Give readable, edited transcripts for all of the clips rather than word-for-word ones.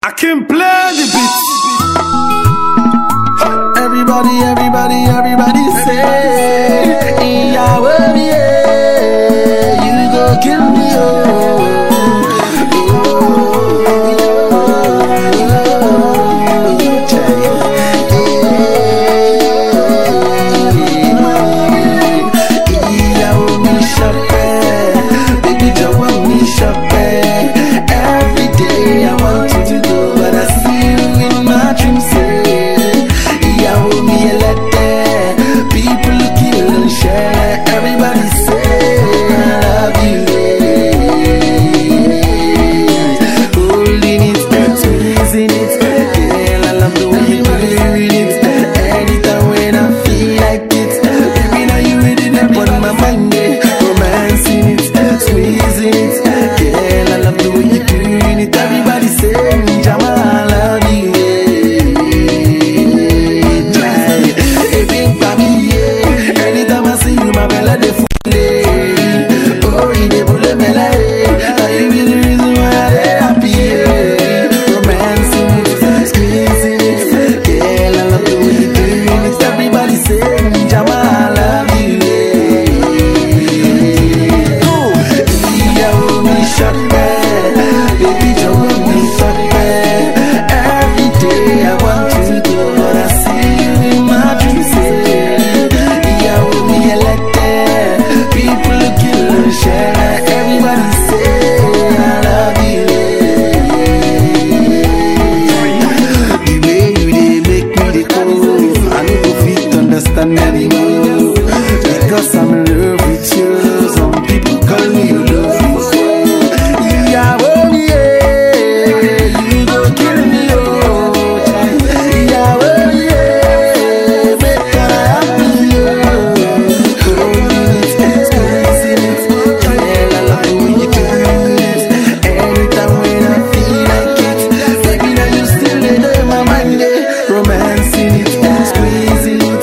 I can play the beat. Everybody say, Yahweh, yeah, you go kill me, because I'm in love with you. Some people call me love. Yahweh, yeah, you go kill me, oh. Yahweh, yeah, make her happy, oh. Squeezing it, yeah, I love the way you do it. Anytime when I feel like it, baby, now you still in my mind, yeah. Romancing it, squeezing it.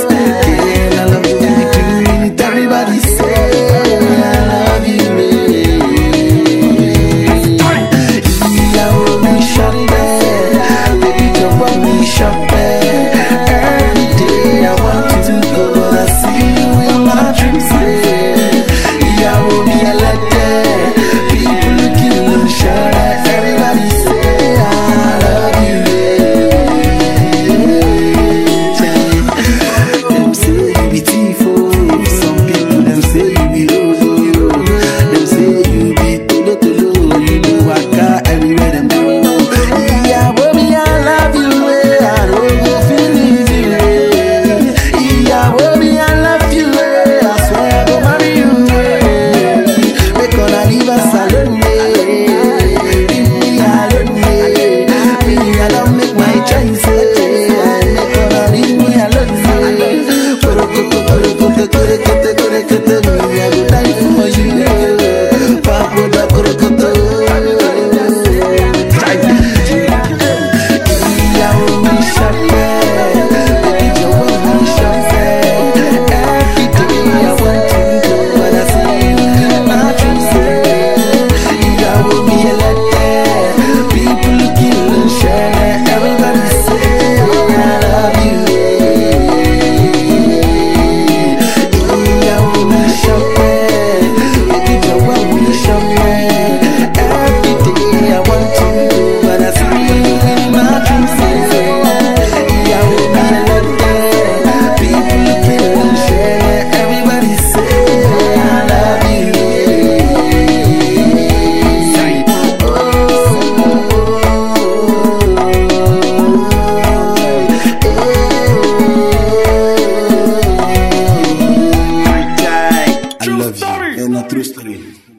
True story. And a true story.